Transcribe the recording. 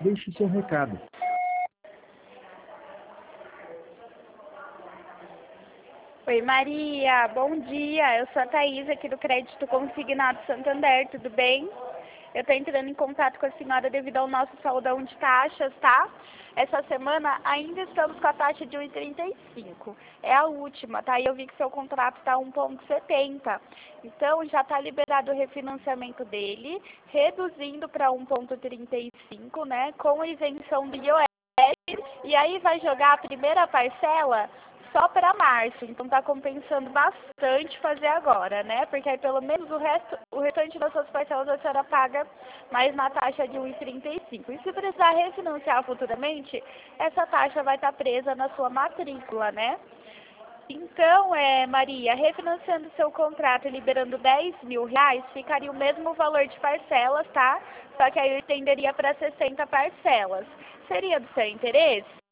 Deixe seu recado. Oi, Maria, bom dia. Eu sou a Thaís, aqui do Crédito Consignado Santander, tudo bem? Eu estou entrando em contato com a senhora devido ao nosso saldão de taxas, tá? Essa semana ainda estamos com a taxa de 1,35. É a última, tá? E eu vi que seu contrato está 1,70. Então, já está liberado o refinanciamento dele, reduzindo para 1,35, né? Com isenção do IOF. E aí vai jogar a primeira parcela só para março, então está compensando bastante fazer agora, né? Porque aí pelo menos o restante das suas parcelas a senhora paga mais na taxa de 1,35. E se precisar refinanciar futuramente, essa taxa vai estar presa na sua matrícula, né? Então, Maria, refinanciando seu contrato e liberando R$ 10.000, ficaria o mesmo valor de parcelas, tá? Só que aí eu estenderia para 60 parcelas. Seria do seu interesse?